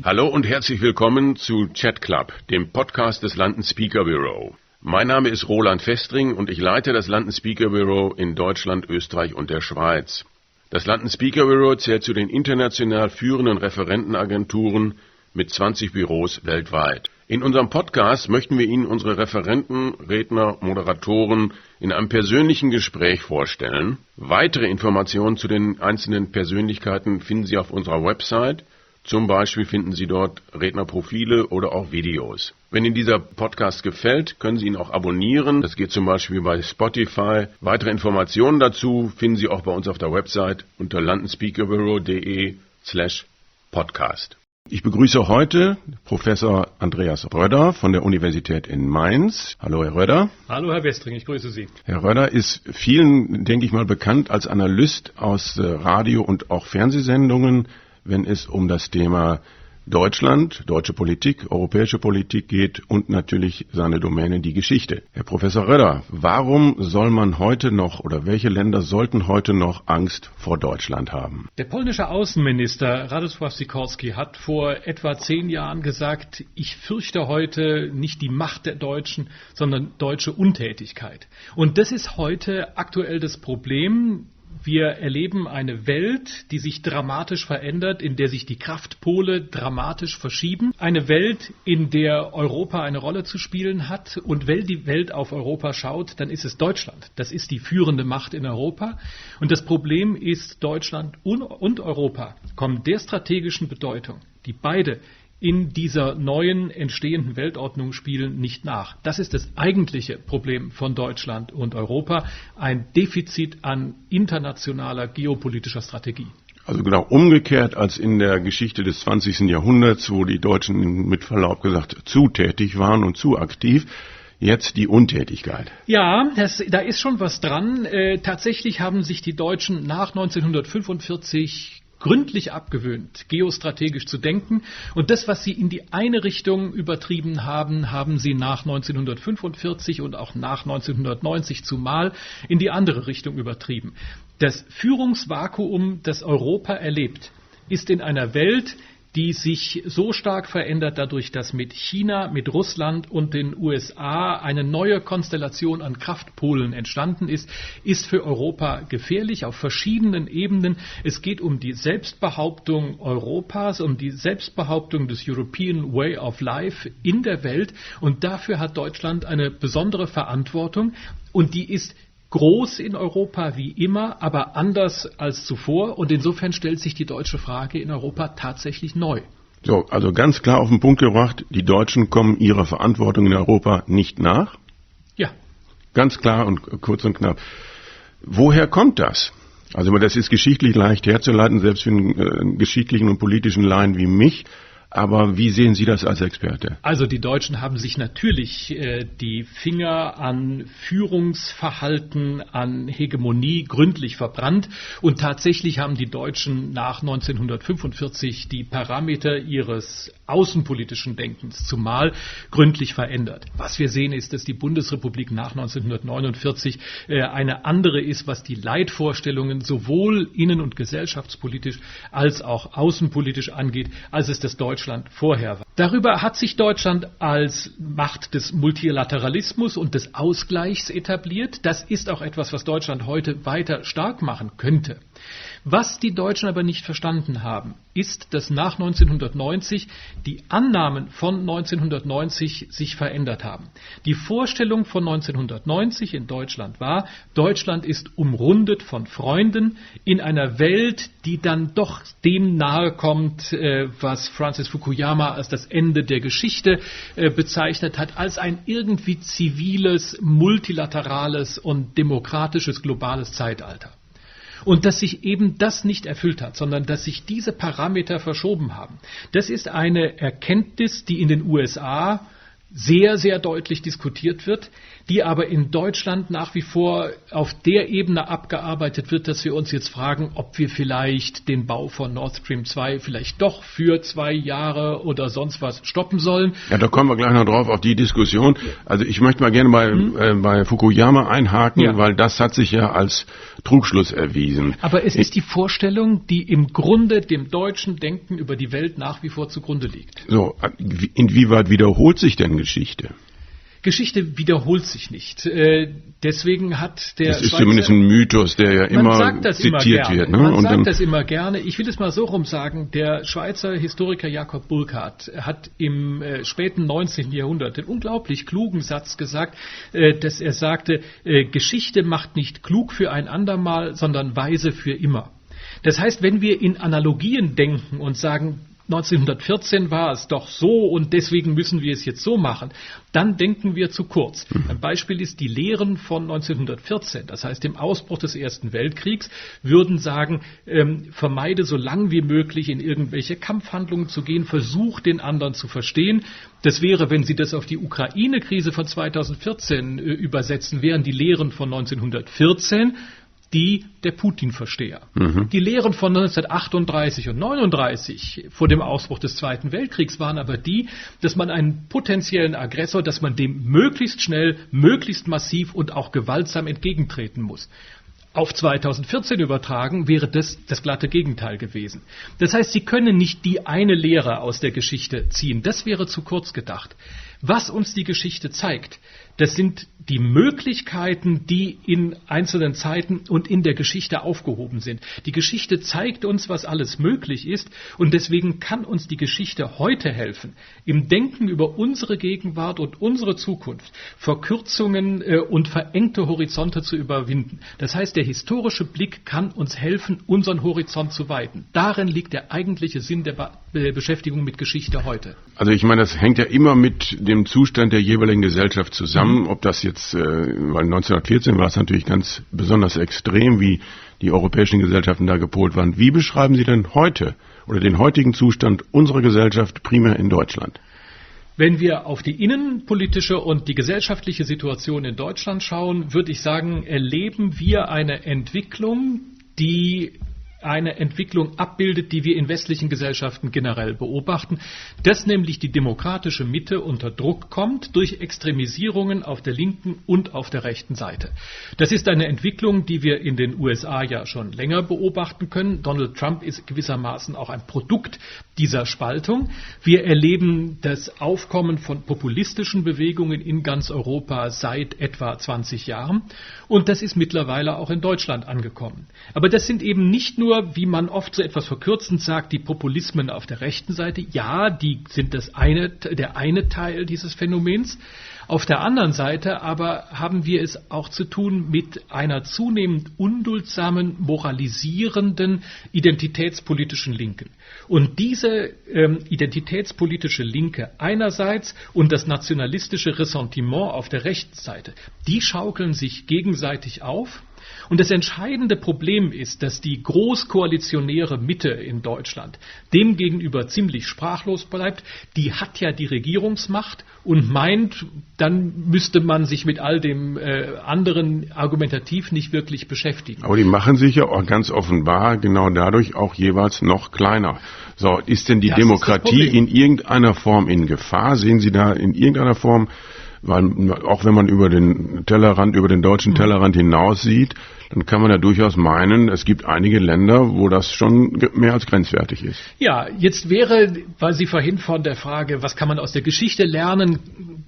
Hallo und herzlich willkommen zu Chat Club, dem Podcast des London Speaker Bureau. Mein Name ist Roland Festring und ich leite das London Speaker Bureau in Deutschland, Österreich und der Schweiz. Das London Speaker Bureau zählt zu den international führenden Referentenagenturen mit 20 Büros weltweit. In unserem Podcast möchten wir Ihnen unsere Referenten, Redner, Moderatoren in einem persönlichen Gespräch vorstellen. Weitere Informationen zu den einzelnen Persönlichkeiten finden Sie auf unserer Website. Zum Beispiel finden Sie dort Rednerprofile oder auch Videos. Wenn Ihnen dieser Podcast gefällt, können Sie ihn auch abonnieren. Das geht zum Beispiel bei Spotify. Weitere Informationen dazu finden Sie auch bei uns auf der Website unter londonspeakerbureau.de/podcast. Ich begrüße heute Professor Andreas Röder von der Universität in Mainz. Hallo, Herr Röder. Hallo, Herr Westring, ich grüße Sie. Herr Röder ist vielen, denke ich mal, bekannt als Analyst aus Radio- und auch Fernsehsendungen, wenn es um das Thema Deutschland, deutsche Politik, europäische Politik geht und natürlich seine Domäne, die Geschichte. Herr Professor Röder, warum soll man heute noch oder welche Länder sollten heute noch Angst vor Deutschland haben? Der polnische Außenminister Radosław Sikorski hat vor etwa 10 Jahren gesagt, ich fürchte heute nicht die Macht der Deutschen, sondern deutsche Untätigkeit. Und das ist heute aktuell das Problem. Wir erleben eine Welt, die sich dramatisch verändert, in der sich die Kraftpole dramatisch verschieben. Eine Welt, in der Europa eine Rolle zu spielen hat. Und wenn die Welt auf Europa schaut, dann ist es Deutschland. Das ist die führende Macht in Europa. Und das Problem ist, Deutschland und Europa kommen der strategischen Bedeutung, die beide in dieser neuen entstehenden Weltordnung spielen, nicht nach. Das ist das eigentliche Problem von Deutschland und Europa, ein Defizit an internationaler geopolitischer Strategie. Also genau umgekehrt als in der Geschichte des 20. Jahrhunderts, wo die Deutschen mit Verlaub gesagt zu tätig waren und zu aktiv. Jetzt die Untätigkeit. Ja, da ist schon was dran. Tatsächlich haben sich die Deutschen nach 1945 gründlich abgewöhnt, geostrategisch zu denken. Und das, was sie in die eine Richtung übertrieben haben, haben sie nach 1945 und auch nach 1990 zumal in die andere Richtung übertrieben. Das Führungsvakuum, das Europa erlebt, ist in einer Welt, die sich so stark verändert dadurch, dass mit China, mit Russland und den USA eine neue Konstellation an Kraftpolen entstanden ist für Europa gefährlich auf verschiedenen Ebenen. Es geht um die Selbstbehauptung Europas, um die Selbstbehauptung des European Way of Life in der Welt. Und dafür hat Deutschland eine besondere Verantwortung. Und die ist groß in Europa wie immer, aber anders als zuvor. Und insofern stellt sich die deutsche Frage in Europa tatsächlich neu. So, also ganz klar auf den Punkt gebracht, die Deutschen kommen ihrer Verantwortung in Europa nicht nach? Ja. Ganz klar und kurz und knapp. Woher kommt das? Also das ist geschichtlich leicht herzuleiten, selbst für einen geschichtlichen und politischen Laien wie mich. Aber wie sehen Sie das als Experte? Also die Deutschen haben sich natürlich die Finger an Führungsverhalten, an Hegemonie gründlich verbrannt. Und tatsächlich haben die Deutschen nach 1945 die Parameter ihres außenpolitischen Denkens zumal gründlich verändert. Was wir sehen ist, dass die Bundesrepublik nach 1949 eine andere ist, was die Leitvorstellungen sowohl innen- und gesellschaftspolitisch als auch außenpolitisch angeht, als es das Deutschland vorher war. Darüber hat sich Deutschland als Macht des Multilateralismus und des Ausgleichs etabliert. Das ist auch etwas, was Deutschland heute weiter stark machen könnte. Was die Deutschen aber nicht verstanden haben, ist, dass nach 1990 die Annahmen von 1990 sich verändert haben. Die Vorstellung von 1990 in Deutschland war, Deutschland ist umrundet von Freunden in einer Welt, die dann doch dem nahe kommt, was Francis Fukuyama als das Ende der Geschichte bezeichnet hat, als ein irgendwie ziviles, multilaterales und demokratisches globales Zeitalter. Und dass sich eben das nicht erfüllt hat, sondern dass sich diese Parameter verschoben haben. Das ist eine Erkenntnis, die in den USA sehr, sehr deutlich diskutiert wird, die aber in Deutschland nach wie vor auf der Ebene abgearbeitet wird, dass wir uns jetzt fragen, ob wir vielleicht den Bau von Nord Stream 2 vielleicht doch für 2 Jahre oder sonst was stoppen sollen. Ja, da kommen wir gleich noch drauf auf die Diskussion. Also ich möchte mal gerne bei Fukuyama einhaken, weil das hat sich ja als Trugschluss erwiesen. Aber es ist die Vorstellung, die im Grunde dem deutschen Denken über die Welt nach wie vor zugrunde liegt. So, inwieweit wiederholt sich denn Geschichte? Geschichte wiederholt sich nicht. Deswegen hat der Das ist zumindest ein Mythos, der ja immer zitiert wird. Ne? Man sagt das immer gerne. Ich will es mal so rum sagen. Der Schweizer Historiker Jakob Burckhardt hat im späten 19. Jahrhundert den unglaublich klugen Satz gesagt, dass er sagte, Geschichte macht nicht klug für ein andermal, sondern weise für immer. Das heißt, wenn wir in Analogien denken und sagen, 1914 war es doch so und deswegen müssen wir es jetzt so machen, dann denken wir zu kurz. Ein Beispiel ist die Lehren von 1914, das heißt dem Ausbruch des Ersten Weltkriegs, würden sagen, vermeide so lang wie möglich in irgendwelche Kampfhandlungen zu gehen, versuch den anderen zu verstehen. Das wäre, wenn Sie das auf die Ukraine-Krise von 2014 übersetzen, wären die Lehren von 1914 die der Putin-Versteher. Die Lehren von 1938 und 1939 vor dem Ausbruch des Zweiten Weltkriegs waren aber die, dass man einen potenziellen Aggressor, dass man dem möglichst schnell, möglichst massiv und auch gewaltsam entgegentreten muss. Auf 2014 übertragen wäre das glatte Gegenteil gewesen. Das heißt, Sie können nicht die eine Lehre aus der Geschichte ziehen. Das wäre zu kurz gedacht. Was uns die Geschichte zeigt, das sind die Möglichkeiten, die in einzelnen Zeiten und in der Geschichte aufgehoben sind. Die Geschichte zeigt uns, was alles möglich ist und deswegen kann uns die Geschichte heute helfen, im Denken über unsere Gegenwart und unsere Zukunft Verkürzungen und verengte Horizonte zu überwinden. Das heißt, der historische Blick kann uns helfen, unseren Horizont zu weiten. Darin liegt der eigentliche Sinn der Beschäftigung mit Geschichte heute. Also ich meine, das hängt ja immer mit dem Zustand der jeweiligen Gesellschaft zusammen, ob das jetzt, weil 1914 war es natürlich ganz besonders extrem, wie die europäischen Gesellschaften da gepolt waren. Wie beschreiben Sie denn heute oder den heutigen Zustand unserer Gesellschaft primär in Deutschland? Wenn wir auf die innenpolitische und die gesellschaftliche Situation in Deutschland schauen, würde ich sagen, erleben wir eine Entwicklung, die eine Entwicklung abbildet, die wir in westlichen Gesellschaften generell beobachten, dass nämlich die demokratische Mitte unter Druck kommt durch Extremisierungen auf der linken und auf der rechten Seite. Das ist eine Entwicklung, die wir in den USA ja schon länger beobachten können. Donald Trump ist gewissermaßen auch ein Produkt dieser Spaltung. Wir erleben das Aufkommen von populistischen Bewegungen in ganz Europa seit etwa 20 Jahren und das ist mittlerweile auch in Deutschland angekommen. Aber das sind eben nicht nur, wie man oft so etwas verkürzend sagt, die Populismen auf der rechten Seite. Ja, die sind der eine Teil dieses Phänomens. Auf der anderen Seite aber haben wir es auch zu tun mit einer zunehmend unduldsamen, moralisierenden, identitätspolitischen Linken. Und diese identitätspolitische Linke einerseits und das nationalistische Ressentiment auf der rechten Seite, die schaukeln sich gegenseitig auf. Und das entscheidende Problem ist, dass die großkoalitionäre Mitte in Deutschland demgegenüber ziemlich sprachlos bleibt. Die hat ja die Regierungsmacht und meint, dann müsste man sich mit all dem anderen argumentativ nicht wirklich beschäftigen. Aber die machen sich ja auch ganz offenbar genau dadurch auch jeweils noch kleiner. So, ist denn die Demokratie in irgendeiner Form in Gefahr? Sehen Sie da in irgendeiner Form, weil auch wenn man über den deutschen Tellerrand hinaus sieht, dann kann man ja durchaus meinen, es gibt einige Länder, wo das schon mehr als grenzwertig ist. Ja, jetzt wäre, weil Sie vorhin von der Frage, was kann man aus der Geschichte lernen,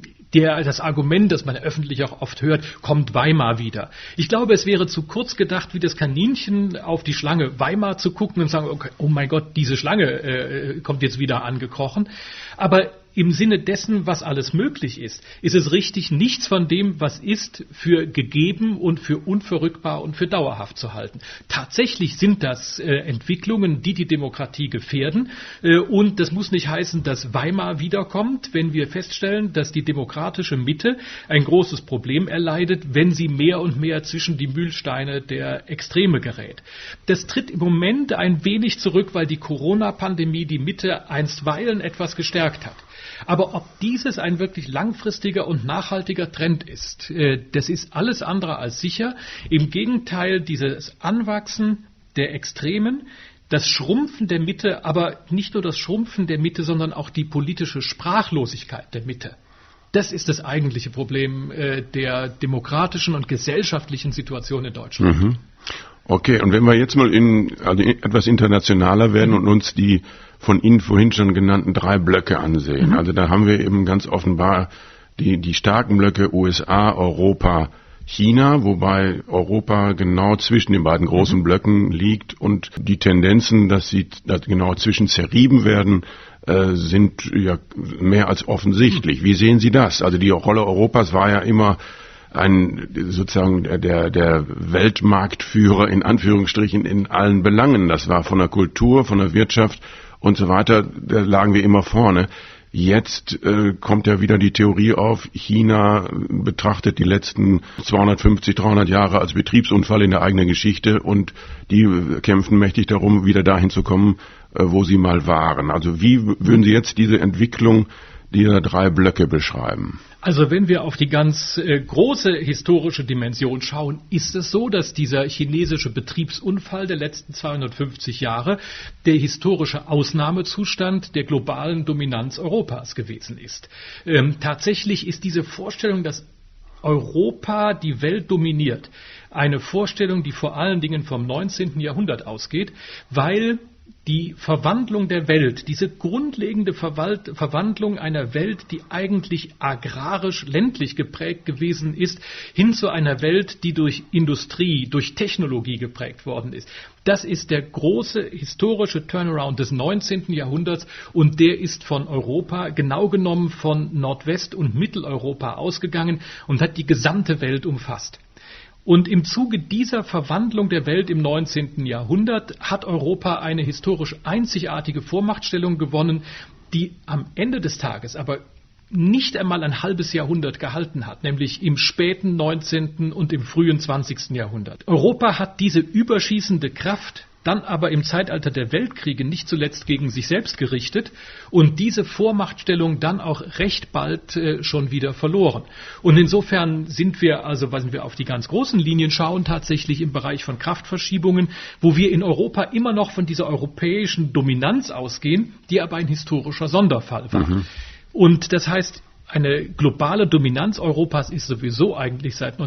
das Argument, das man öffentlich auch oft hört, kommt Weimar wieder. Ich glaube, es wäre zu kurz gedacht, wie das Kaninchen auf die Schlange Weimar zu gucken und sagen, okay, oh mein Gott, diese Schlange kommt jetzt wieder angekrochen. Aber im Sinne dessen, was alles möglich ist es richtig, nichts von dem, was ist, für gegeben und für unverrückbar und für dauerhaft zu halten. Tatsächlich sind das Entwicklungen, die die Demokratie gefährden. Und das muss nicht heißen, dass Weimar wiederkommt, wenn wir feststellen, dass die demokratische Mitte ein großes Problem erleidet, wenn sie mehr und mehr zwischen die Mühlsteine der Extreme gerät. Das tritt im Moment ein wenig zurück, weil die Corona-Pandemie die Mitte einstweilen etwas gestärkt hat. Aber ob dieses ein wirklich langfristiger und nachhaltiger Trend ist, das ist alles andere als sicher. Im Gegenteil, dieses Anwachsen der Extremen, das Schrumpfen der Mitte, aber nicht nur das Schrumpfen der Mitte, sondern auch die politische Sprachlosigkeit der Mitte. Das ist das eigentliche Problem der demokratischen und gesellschaftlichen Situation in Deutschland. Mhm. Okay, und wenn wir jetzt mal etwas internationaler werden und uns die von Ihnen vorhin schon genannten 3 Blöcke ansehen. Also da haben wir eben ganz offenbar die starken Blöcke USA, Europa, China, wobei Europa genau zwischen den beiden großen Blöcken liegt und die Tendenzen, dass sie genau zwischen zerrieben werden, sind ja mehr als offensichtlich. Wie sehen Sie das? Also die Rolle Europas war ja immer sozusagen der Weltmarktführer in Anführungsstrichen in allen Belangen. Das war von der Kultur, von der Wirtschaft und so weiter, da lagen wir immer vorne. Jetzt kommt ja wieder die Theorie auf, China betrachtet die letzten 250, 300 Jahre als Betriebsunfall in der eigenen Geschichte und die kämpfen mächtig darum, wieder dahin zu kommen, wo sie mal waren. Also wie würden Sie jetzt diese Entwicklung dieser 3 Blöcke beschreiben? Also wenn wir auf die ganz große historische Dimension schauen, ist es so, dass dieser chinesische Betriebsunfall der letzten 250 Jahre der historische Ausnahmezustand der globalen Dominanz Europas gewesen ist. Tatsächlich ist diese Vorstellung, dass Europa die Welt dominiert, eine Vorstellung, die vor allen Dingen vom 19. Jahrhundert ausgeht, weil die Verwandlung der Welt, diese grundlegende Verwandlung einer Welt, die eigentlich agrarisch-ländlich geprägt gewesen ist, hin zu einer Welt, die durch Industrie, durch Technologie geprägt worden ist. Das ist der große historische Turnaround des 19. Jahrhunderts und der ist von Europa, genau genommen von Nordwest- und Mitteleuropa ausgegangen und hat die gesamte Welt umfasst. Und im Zuge dieser Verwandlung der Welt im 19. Jahrhundert hat Europa eine historisch einzigartige Vormachtstellung gewonnen, die am Ende des Tages aber nicht einmal ein halbes Jahrhundert gehalten hat, nämlich im späten 19. und im frühen 20. Jahrhundert. Europa hat diese überschießende Kraft dann aber im Zeitalter der Weltkriege nicht zuletzt gegen sich selbst gerichtet und diese Vormachtstellung dann auch recht bald schon wieder verloren. Und insofern sind wir, also wenn wir auf die ganz großen Linien schauen, tatsächlich im Bereich von Kraftverschiebungen, wo wir in Europa immer noch von dieser europäischen Dominanz ausgehen, die aber ein historischer Sonderfall war. Mhm. Und das heißt, eine globale Dominanz Europas ist sowieso eigentlich seit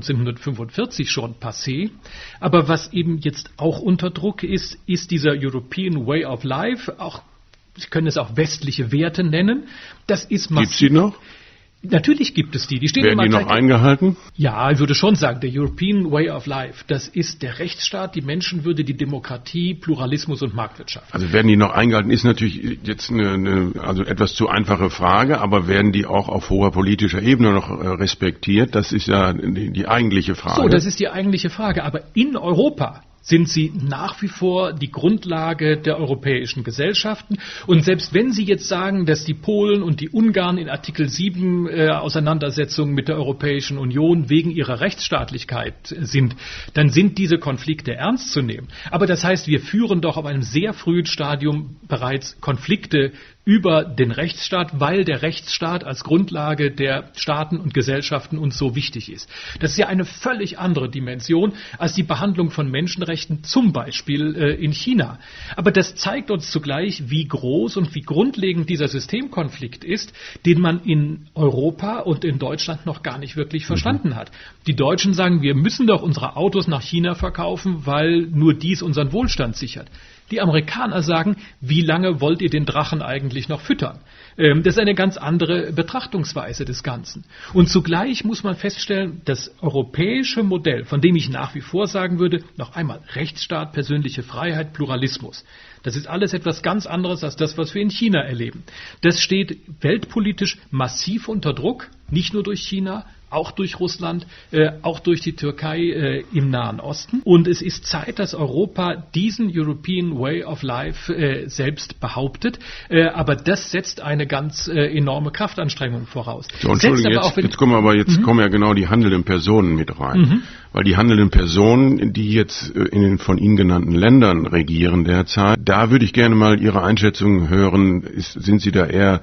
1945 schon passé. Aber was eben jetzt auch unter Druck ist, ist dieser European Way of Life. Auch, Sie können es auch westliche Werte nennen. Das ist massiv. Gibt's die noch? Natürlich gibt es die. Die stehen Werden die noch eingehalten? Ja, ich würde schon sagen, der European Way of Life, das ist der Rechtsstaat, die Menschenwürde, die Demokratie, Pluralismus und Marktwirtschaft. Also werden die noch eingehalten, ist natürlich jetzt also etwas zu einfache Frage, aber werden die auch auf hoher politischer Ebene noch respektiert? Das ist ja die eigentliche Frage. So, das ist die eigentliche Frage. Aber in Europa sind sie nach wie vor die Grundlage der europäischen Gesellschaften. Und selbst wenn Sie jetzt sagen, dass die Polen und die Ungarn in Artikel 7 Auseinandersetzungen mit der Europäischen Union wegen ihrer Rechtsstaatlichkeit sind, dann sind diese Konflikte ernst zu nehmen. Aber das heißt, wir führen doch auf einem sehr frühen Stadium bereits Konflikte über den Rechtsstaat, weil der Rechtsstaat als Grundlage der Staaten und Gesellschaften uns so wichtig ist. Das ist ja eine völlig andere Dimension als die Behandlung von Menschenrechten, zum Beispiel in China. Aber das zeigt uns zugleich, wie groß und wie grundlegend dieser Systemkonflikt ist, den man in Europa und in Deutschland noch gar nicht wirklich verstanden hat. Die Deutschen sagen, wir müssen doch unsere Autos nach China verkaufen, weil nur dies unseren Wohlstand sichert. Die Amerikaner sagen, wie lange wollt ihr den Drachen eigentlich noch füttern? Das ist eine ganz andere Betrachtungsweise des Ganzen. Und zugleich muss man feststellen, das europäische Modell, von dem ich nach wie vor sagen würde, noch einmal Rechtsstaat, persönliche Freiheit, Pluralismus. Das ist alles etwas ganz anderes als das, was wir in China erleben. Das steht weltpolitisch massiv unter Druck, nicht nur durch China, auch durch Russland, auch durch die Türkei im Nahen Osten. Und es ist Zeit, dass Europa diesen European Way of Life selbst behauptet. Aber das setzt eine ganz enorme Kraftanstrengung voraus. So, Entschuldigung, jetzt kommen ja genau die handelnden Personen mit rein. Mhm. Weil die handelnden Personen, die jetzt in den von Ihnen genannten Ländern regieren derzeit, da würde ich gerne mal Ihre Einschätzung hören. Sind Sie da eher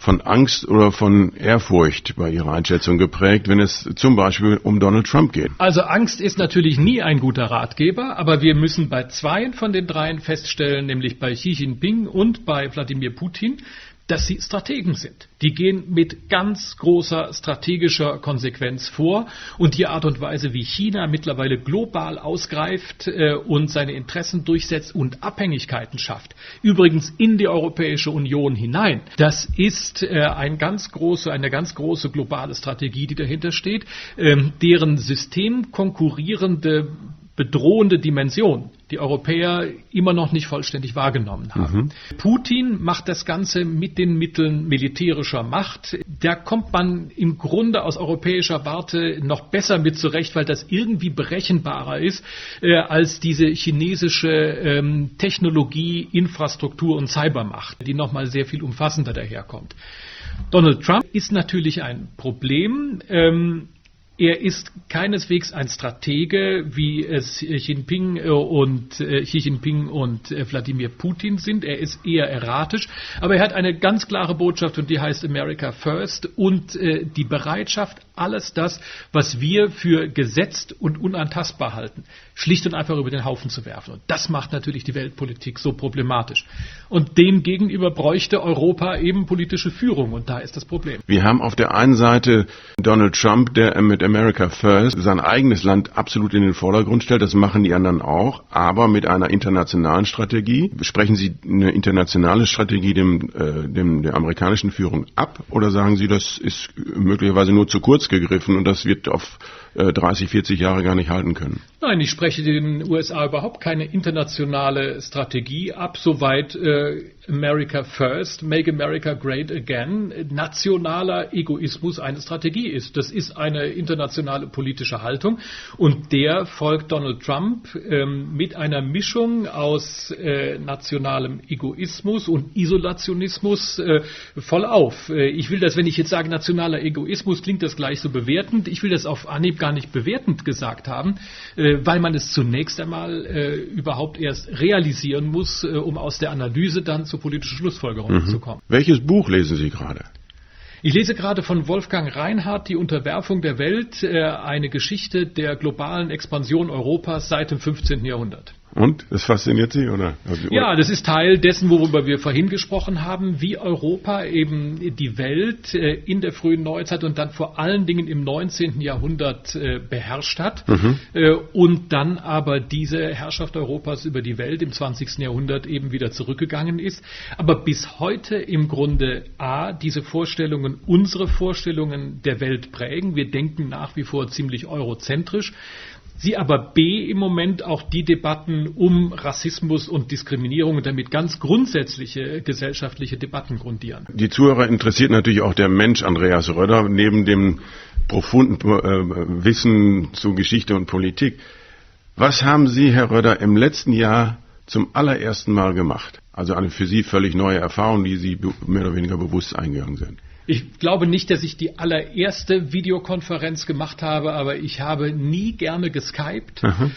von Angst oder von Ehrfurcht bei Ihrer Einschätzung geprägt, wenn es zum Beispiel um Donald Trump geht? Also Angst ist natürlich nie ein guter Ratgeber, aber wir müssen bei zweien von den dreien feststellen, nämlich bei Xi Jinping und bei Wladimir Putin, dass sie Strategen sind. Die gehen mit ganz großer strategischer Konsequenz vor und die Art und Weise, wie China mittlerweile global ausgreift und seine Interessen durchsetzt und Abhängigkeiten schafft, übrigens in die Europäische Union hinein, das ist eine ganz große globale Strategie, die dahinter steht, deren systemkonkurrierende bedrohende Dimension die Europäer immer noch nicht vollständig wahrgenommen haben. Putin macht das Ganze mit den Mitteln militärischer Macht. Da kommt man im Grunde aus europäischer Warte noch besser mit zurecht, weil das irgendwie berechenbarer ist als diese chinesische Technologie, Infrastruktur und Cybermacht, die nochmal sehr viel umfassender daherkommt. Donald Trump ist natürlich ein Problem. Er ist keineswegs ein Stratege, wie es Xi Jinping und Wladimir Putin sind. Er ist eher erratisch, aber er hat eine ganz klare Botschaft und die heißt America First und die Bereitschaft, alles das, was wir für gesetzt und unantastbar halten, schlicht und einfach über den Haufen zu werfen. Und das macht natürlich die Weltpolitik so problematisch. Und dem gegenüber bräuchte Europa eben politische Führung und da ist das Problem. Wir haben auf der einen Seite Donald Trump, der mit America First sein eigenes Land absolut in den Vordergrund stellt. Das machen die anderen auch, aber mit einer internationalen Strategie. Sprechen Sie eine internationale Strategie der amerikanischen Führung ab oder sagen Sie, das ist möglicherweise nur zu kurz gegriffen und das wird auf 30, 40 Jahre gar nicht halten können? Nein, ich spreche den USA überhaupt keine internationale Strategie ab, soweit America First, Make America Great Again, nationaler Egoismus eine Strategie ist. Das ist eine internationale politische Haltung und der folgt Donald Trump mit einer Mischung aus nationalem Egoismus und Isolationismus voll auf. Ich will das, wenn ich jetzt sage nationaler Egoismus, klingt das gleich so bewertend. Ich will das auf Anhieb gar nicht bewertend gesagt haben, weil man es zunächst einmal überhaupt erst realisieren muss, um aus der Analyse dann zu politischen Schlussfolgerungen zu kommen. Welches Buch lesen Sie gerade? Ich lese gerade von Wolfgang Reinhardt Die Unterwerfung der Welt, eine Geschichte der globalen Expansion Europas seit dem 15. Jahrhundert. Und? Das fasziniert Sie, oder? Ja, das ist Teil dessen, worüber wir vorhin gesprochen haben, wie Europa eben die Welt in der frühen Neuzeit und dann vor allen Dingen im 19. Jahrhundert beherrscht hat und dann aber diese Herrschaft Europas über die Welt im 20. Jahrhundert eben wieder zurückgegangen ist. Aber bis heute im Grunde diese Vorstellungen, unsere Vorstellungen der Welt prägen. Wir denken nach wie vor ziemlich eurozentrisch. Sie aber im Moment auch die Debatten um Rassismus und Diskriminierung und damit ganz grundsätzliche gesellschaftliche Debatten grundieren. Die Zuhörer interessiert natürlich auch der Mensch Andreas Röder, neben dem profunden Wissen zu Geschichte und Politik. Was haben Sie, Herr Röder, im letzten Jahr zum allerersten Mal gemacht? Also eine für Sie völlig neue Erfahrung, die Sie mehr oder weniger bewusst eingegangen sind. Ich glaube nicht, dass ich die allererste Videokonferenz gemacht habe, aber ich habe nie gerne geskypt,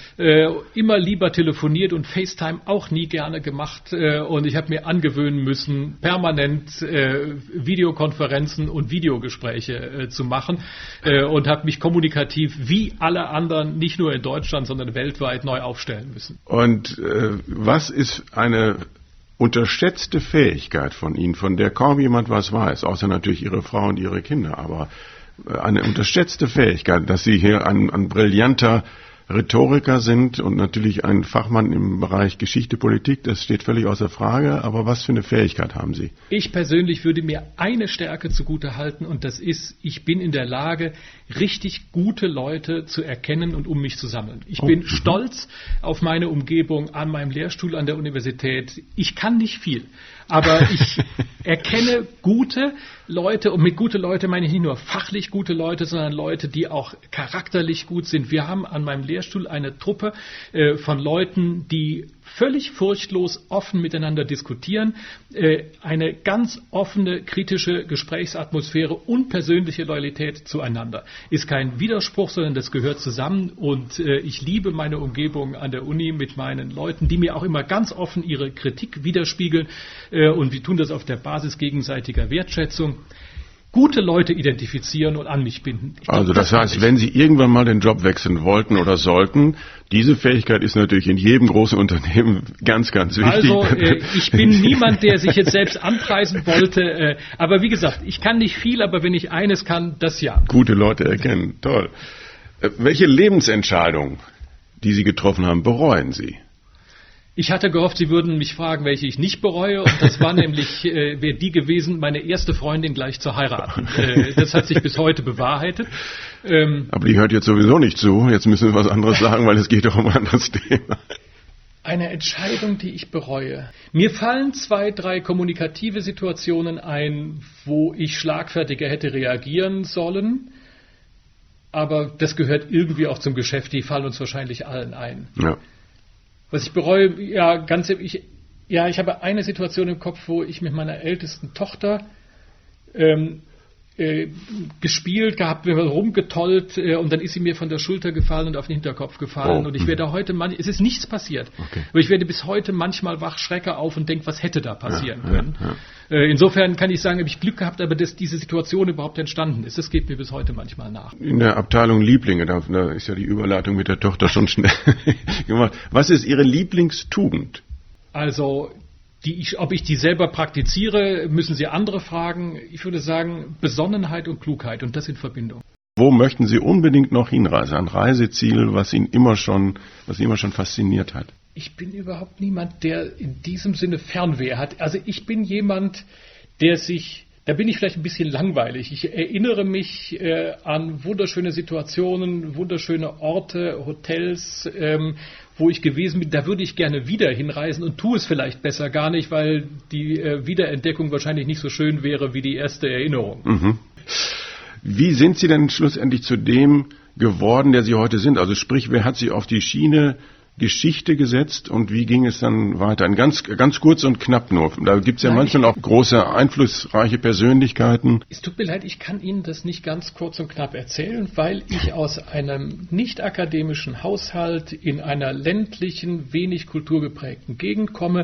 immer lieber telefoniert und FaceTime auch nie gerne gemacht. Und ich habe mir angewöhnen müssen, permanent Videokonferenzen und Videogespräche zu machen und habe mich kommunikativ wie alle anderen, nicht nur in Deutschland, sondern weltweit neu aufstellen müssen. Und was ist eine unterschätzte Fähigkeit von Ihnen, von der kaum jemand was weiß, außer natürlich Ihre Frau und Ihre Kinder, aber eine unterschätzte Fähigkeit, dass Sie hier ein brillanter Rhetoriker sind und natürlich ein Fachmann im Bereich Geschichte, Politik, das steht völlig außer Frage, aber was für eine Fähigkeit haben Sie? Ich persönlich würde mir eine Stärke zugute halten und das ist, ich bin in der Lage, richtig gute Leute zu erkennen und um mich zu sammeln. Ich bin stolz auf meine Umgebung an meinem Lehrstuhl an der Universität. Ich kann nicht viel, aber ich erkenne gute Leute und mit gute Leute meine ich nicht nur fachlich gute Leute, sondern Leute, die auch charakterlich gut sind. Wir haben an meinem Lehrstuhl eine Truppe von Leuten, die völlig furchtlos offen miteinander diskutieren, eine ganz offene, kritische Gesprächsatmosphäre und persönliche Loyalität zueinander. Ist kein Widerspruch, sondern das gehört zusammen und ich liebe meine Umgebung an der Uni mit meinen Leuten, die mir auch immer ganz offen ihre Kritik widerspiegeln und wir tun das auf der Basis gegenseitiger Wertschätzung. Gute Leute identifizieren und an mich binden. Also das heißt, wenn Sie irgendwann mal den Job wechseln wollten oder sollten, diese Fähigkeit ist natürlich in jedem großen Unternehmen ganz, ganz wichtig. Also ich bin niemand, der sich jetzt selbst anpreisen wollte, aber wie gesagt, ich kann nicht viel, aber wenn ich eines kann, das ja. Gute Leute erkennen, toll. Welche Lebensentscheidung, die Sie getroffen haben, bereuen Sie? Ich hatte gehofft, Sie würden mich fragen, welche ich nicht bereue. Und das war nämlich, wäre die gewesen, meine erste Freundin gleich zu heiraten. Das hat sich bis heute bewahrheitet. Aber die hört jetzt sowieso nicht zu. Jetzt müssen wir was anderes sagen, weil es geht doch um ein anderes Thema. Eine Entscheidung, die ich bereue. Mir fallen 2, 3 kommunikative Situationen ein, wo ich schlagfertiger hätte reagieren sollen. Aber das gehört irgendwie auch zum Geschäft. Die fallen uns wahrscheinlich allen ein. Ja. Was ich bereue, ich habe eine Situation im Kopf, wo ich mit meiner ältesten Tochter gespielt gehabt, wir haben rumgetollt und dann ist sie mir von der Schulter gefallen und auf den Hinterkopf gefallen. Und ich werde heute, es ist nichts passiert, aber ich werde bis heute manchmal wach, schrecke auf und denke, was hätte da passieren können. Insofern kann ich sagen, habe ich Glück gehabt, aber dass diese Situation überhaupt entstanden ist, das geht mir bis heute manchmal nach. In der Abteilung Lieblinge, da ist ja die Überleitung mit der Tochter schon schnell gemacht. Was ist Ihre Lieblingstugend? Also ob ich die selber praktiziere, müssen Sie andere fragen. Ich würde sagen, Besonnenheit und Klugheit und das in Verbindung. Wo möchten Sie unbedingt noch hinreisen? Ein Reiseziel, was Sie immer schon fasziniert hat? Ich bin überhaupt niemand, der in diesem Sinne Fernweh hat. Also ich bin jemand, da bin ich vielleicht ein bisschen langweilig. Ich erinnere mich an wunderschöne Situationen, wunderschöne Orte, Hotels, wo ich gewesen bin. Da würde ich gerne wieder hinreisen und tue es vielleicht besser gar nicht, weil die Wiederentdeckung wahrscheinlich nicht so schön wäre wie die erste Erinnerung. Mhm. Wie sind Sie denn schlussendlich zu dem geworden, der Sie heute sind? Also sprich, wer hat Sie auf die Schiene Geschichte gesetzt und wie ging es dann weiter? Ganz kurz und knapp nur. Da gibt es ja manchmal auch große, einflussreiche Persönlichkeiten. Es tut mir leid, ich kann Ihnen das nicht ganz kurz und knapp erzählen, weil ich aus einem nicht akademischen Haushalt in einer ländlichen, wenig kulturgeprägten Gegend komme.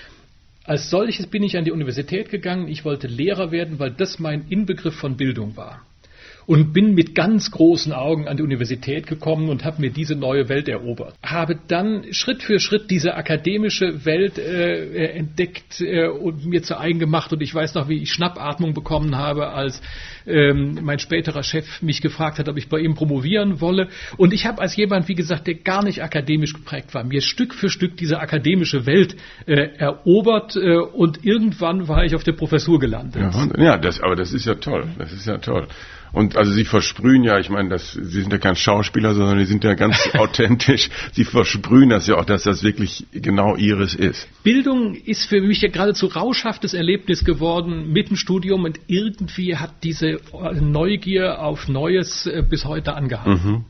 Als solches bin ich an die Universität gegangen. Ich wollte Lehrer werden, weil das mein Inbegriff von Bildung war. Und bin mit ganz großen Augen an die Universität gekommen und habe mir diese neue Welt erobert. Habe dann Schritt für Schritt diese akademische Welt entdeckt und mir zu eigen gemacht. Und ich weiß noch, wie ich Schnappatmung bekommen habe, als mein späterer Chef mich gefragt hat, ob ich bei ihm promovieren wolle. Und ich habe als jemand, wie gesagt, der gar nicht akademisch geprägt war, mir Stück für Stück diese akademische Welt erobert und irgendwann war ich auf der Professur gelandet. Ja, aber das ist ja toll. Das ist ja toll. Und also Sie versprühen ja, ich meine, Sie sind ja kein Schauspieler, sondern Sie sind ja ganz authentisch. Sie versprühen das ja auch, dass das wirklich genau Ihres ist. Bildung ist für mich ja geradezu rauschhaftes Erlebnis geworden mit dem Studium und irgendwie hat diese Neugier auf Neues bis heute angehalten. Mhm.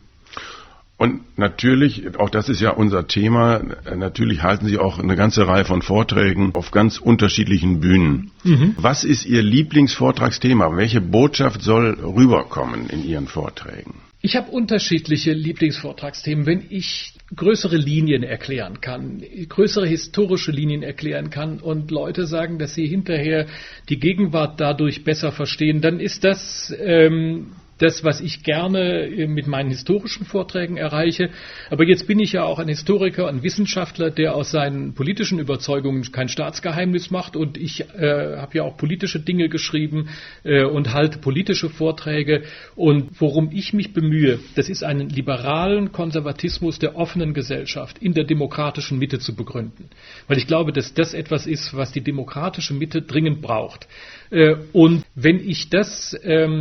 Und natürlich, auch das ist ja unser Thema, natürlich halten Sie auch eine ganze Reihe von Vorträgen auf ganz unterschiedlichen Bühnen. Mhm. Was ist Ihr Lieblingsvortragsthema? Welche Botschaft soll rüberkommen in Ihren Vorträgen? Ich habe unterschiedliche Lieblingsvortragsthemen. Wenn ich größere Linien erklären kann, größere historische Linien erklären kann und Leute sagen, dass sie hinterher die Gegenwart dadurch besser verstehen, dann ist das das, was ich gerne mit meinen historischen Vorträgen erreiche. Aber jetzt bin ich ja auch ein Historiker, ein Wissenschaftler, der aus seinen politischen Überzeugungen kein Staatsgeheimnis macht. Und ich habe ja auch politische Dinge geschrieben und halte politische Vorträge. Und worum ich mich bemühe, das ist einen liberalen Konservatismus der offenen Gesellschaft in der demokratischen Mitte zu begründen. Weil ich glaube, dass das etwas ist, was die demokratische Mitte dringend braucht. Und wenn ich das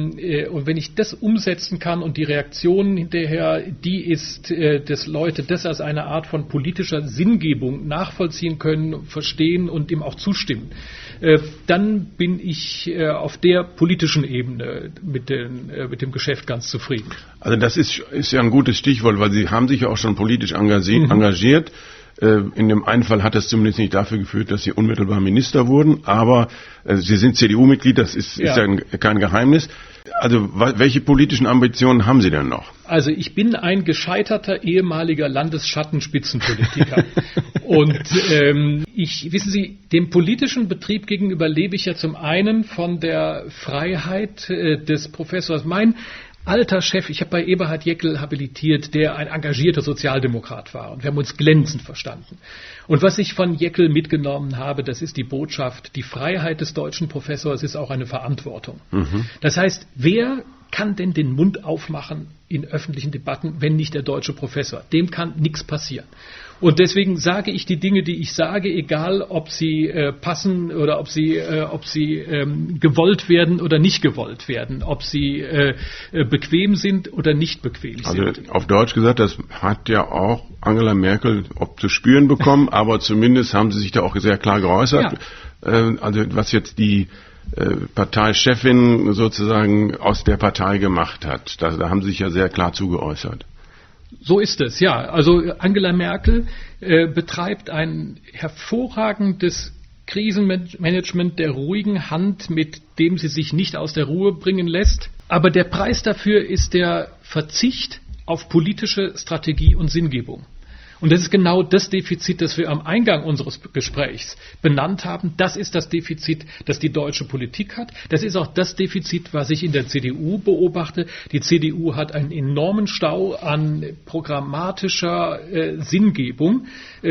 umsetzen kann und die Reaktion hinterher die ist, dass Leute das als eine Art von politischer Sinngebung nachvollziehen können, verstehen und dem auch zustimmen, dann bin ich auf der politischen Ebene mit dem Geschäft ganz zufrieden. Also das ist ja ein gutes Stichwort, weil Sie haben sich ja auch schon politisch engagiert. In dem einen Fall hat es zumindest nicht dafür geführt, dass Sie unmittelbar Minister wurden, aber Sie sind CDU-Mitglied, das ist ja kein Geheimnis. Also welche politischen Ambitionen haben Sie denn noch? Also ich bin ein gescheiterter ehemaliger Landesschattenspitzenpolitiker. Und wissen Sie, dem politischen Betrieb gegenüber lebe ich ja zum einen von der Freiheit des Professors. Mein alter Chef, ich habe bei Eberhard Jäckel habilitiert, der ein engagierter Sozialdemokrat war. Und wir haben uns glänzend verstanden. Und was ich von Jäckel mitgenommen habe, das ist die Botschaft, die Freiheit des deutschen Professors ist auch eine Verantwortung. Mhm. Das heißt, wer kann denn den Mund aufmachen in öffentlichen Debatten, wenn nicht der deutsche Professor? Dem kann nichts passieren. Und deswegen sage ich die Dinge, die ich sage, egal ob sie passen oder ob sie gewollt werden oder nicht gewollt werden, ob sie bequem sind oder nicht bequem sind. Also auf Deutsch gesagt, das hat ja auch Angela Merkel zu spüren bekommen, aber zumindest haben Sie sich da auch sehr klar geäußert. Ja. Also was jetzt die Parteichefin sozusagen aus der Partei gemacht hat, da haben Sie sich ja sehr klar zugeäußert. So ist es, ja. Also Angela Merkel betreibt ein hervorragendes Krisenmanagement der ruhigen Hand, mit dem sie sich nicht aus der Ruhe bringen lässt. Aber der Preis dafür ist der Verzicht auf politische Strategie und Sinngebung. Und das ist genau das Defizit, das wir am Eingang unseres Gesprächs benannt haben. Das ist das Defizit, das die deutsche Politik hat. Das ist auch das Defizit, was ich in der CDU beobachte. Die CDU hat einen enormen Stau an programmatischer Sinngebung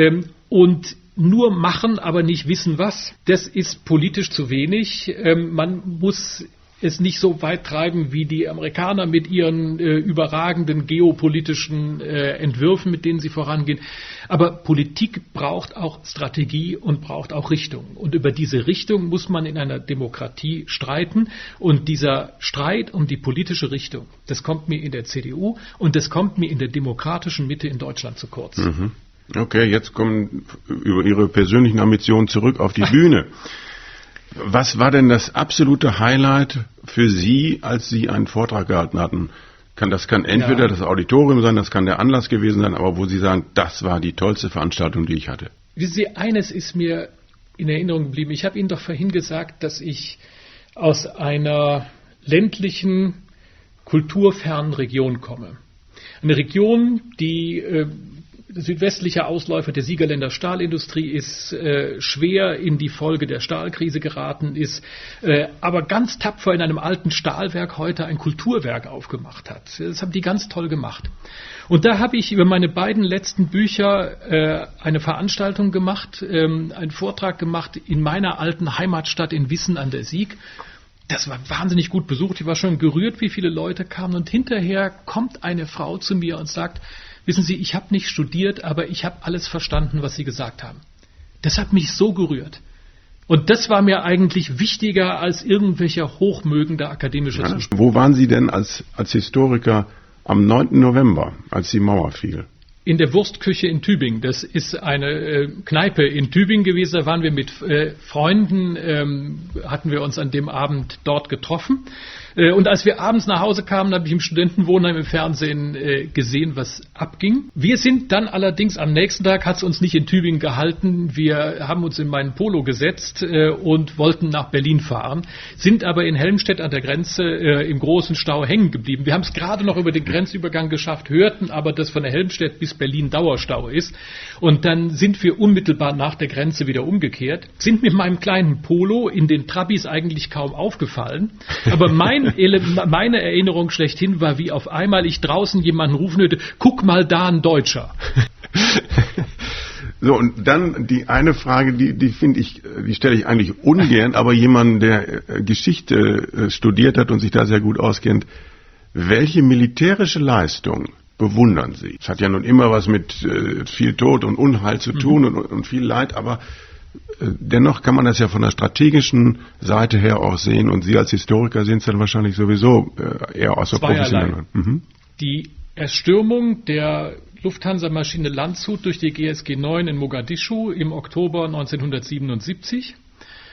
und nur machen, aber nicht wissen was. Das ist politisch zu wenig. Man muss es nicht so weit treiben wie die Amerikaner mit ihren überragenden geopolitischen Entwürfen, mit denen sie vorangehen. Aber Politik braucht auch Strategie und braucht auch Richtung. Und über diese Richtung muss man in einer Demokratie streiten. Und dieser Streit um die politische Richtung, das kommt mir in der CDU und das kommt mir in der demokratischen Mitte in Deutschland zu kurz. Mhm. Okay, jetzt kommen über Ihre persönlichen Ambitionen zurück auf die Bühne. Was war denn das absolute Highlight für Sie, als Sie einen Vortrag gehalten hatten? Das kann entweder das Auditorium sein, das kann der Anlass gewesen sein, aber wo Sie sagen, das war die tollste Veranstaltung, die ich hatte. Wissen Sie, eines ist mir in Erinnerung geblieben. Ich habe Ihnen doch vorhin gesagt, dass ich aus einer ländlichen, kulturfernen Region komme. Eine Region, die südwestlicher Ausläufer der Siegerländer Stahlindustrie ist, schwer in die Folge der Stahlkrise geraten ist, aber ganz tapfer in einem alten Stahlwerk heute ein Kulturwerk aufgemacht hat. Das haben die ganz toll gemacht. Und da habe ich über meine beiden letzten Bücher eine Veranstaltung gemacht, einen Vortrag gemacht in meiner alten Heimatstadt in Wissen an der Sieg. Das war wahnsinnig gut besucht. Ich war schon gerührt, wie viele Leute kamen. Und hinterher kommt eine Frau zu mir und sagt, wissen Sie, ich habe nicht studiert, aber ich habe alles verstanden, was Sie gesagt haben. Das hat mich so gerührt. Und das war mir eigentlich wichtiger als irgendwelcher hochmögender akademischer Zuspruch. Wo waren Sie denn als Historiker am 9. November, als die Mauer fiel? In der Wurstküche in Tübingen. Das ist eine Kneipe in Tübingen gewesen. Da waren wir mit Freunden, hatten wir uns an dem Abend dort getroffen. Und als wir abends nach Hause kamen, habe ich im Studentenwohnheim im Fernsehen gesehen, was abging. Wir sind dann allerdings am nächsten Tag, hat es uns nicht in Tübingen gehalten, wir haben uns in meinen Polo gesetzt und wollten nach Berlin fahren, sind aber in Helmstedt an der Grenze im großen Stau hängen geblieben. Wir haben es gerade noch über den Grenzübergang geschafft, hörten aber, dass von der Helmstedt bis Berlin Dauerstau ist. Und dann sind wir unmittelbar nach der Grenze wieder umgekehrt, sind mit meinem kleinen Polo in den Trabis eigentlich kaum aufgefallen, aber meine Erinnerung schlechthin war, wie auf einmal ich draußen jemanden rufen hörte, guck mal da, ein Deutscher. So, und dann die eine Frage, die finde ich, die stelle ich eigentlich ungern, aber jemand, der Geschichte studiert hat und sich da sehr gut auskennt, welche militärische Leistung bewundern Sie? Es hat ja nun immer was mit viel Tod und Unheil zu tun und viel Leid, aber dennoch kann man das ja von der strategischen Seite her auch sehen und Sie als Historiker sind es dann wahrscheinlich sowieso eher aus der professionellen. Die Erstürmung der Lufthansa-Maschine Landshut durch die GSG 9 in Mogadischu im Oktober 1977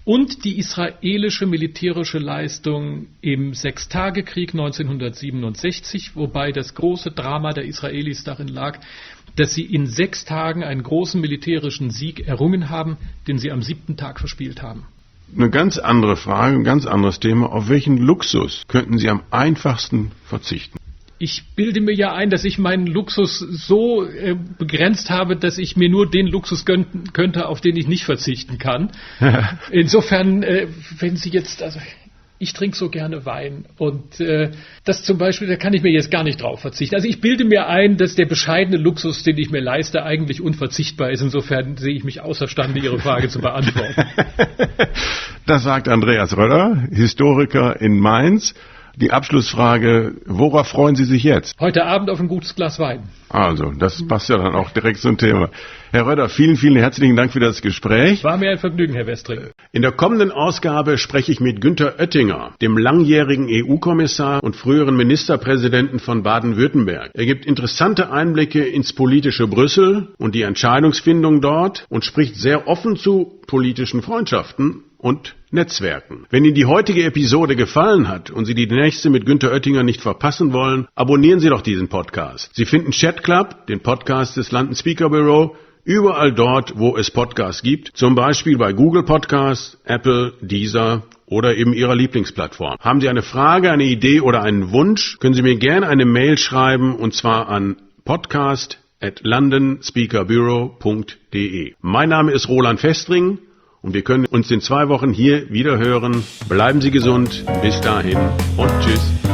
und die israelische militärische Leistung im Sechstagekrieg 1967, wobei das große Drama der Israelis darin lag, dass sie in 6 Tagen einen großen militärischen Sieg errungen haben, den sie am 7. Tag verspielt haben. Eine ganz andere Frage, ein ganz anderes Thema. Auf welchen Luxus könnten Sie am einfachsten verzichten? Ich bilde mir ja ein, dass ich meinen Luxus so begrenzt habe, dass ich mir nur den Luxus gönnen könnte, auf den ich nicht verzichten kann. Insofern, wenn Sie jetzt, also ich trinke so gerne Wein und das zum Beispiel, da kann ich mir jetzt gar nicht drauf verzichten. Also ich bilde mir ein, dass der bescheidene Luxus, den ich mir leiste, eigentlich unverzichtbar ist. Insofern sehe ich mich außerstande, Ihre Frage zu beantworten. Das sagt Andreas Röller, Historiker in Mainz. Die Abschlussfrage, worauf freuen Sie sich jetzt? Heute Abend auf ein gutes Glas Wein. Also, das passt ja dann auch direkt zum Thema. Herr Röller, vielen, vielen herzlichen Dank für das Gespräch. War mir ein Vergnügen, Herr Westring. In der kommenden Ausgabe spreche ich mit Günther Oettinger, dem langjährigen EU-Kommissar und früheren Ministerpräsidenten von Baden-Württemberg. Er gibt interessante Einblicke ins politische Brüssel und die Entscheidungsfindung dort und spricht sehr offen zu politischen Freundschaften und Netzwerken. Wenn Ihnen die heutige Episode gefallen hat und Sie die nächste mit Günther Oettinger nicht verpassen wollen, abonnieren Sie doch diesen Podcast. Sie finden Chat Club, den Podcast des London Speaker Bureau, überall dort, wo es Podcasts gibt, zum Beispiel bei Google Podcasts, Apple, Deezer oder eben Ihrer Lieblingsplattform. Haben Sie eine Frage, eine Idee oder einen Wunsch, können Sie mir gerne eine Mail schreiben und zwar an podcast@londonspeakerbureau.de. Mein Name ist Roland Festring. Und wir können uns in 2 Wochen hier wieder hören. Bleiben Sie gesund. Bis dahin und tschüss.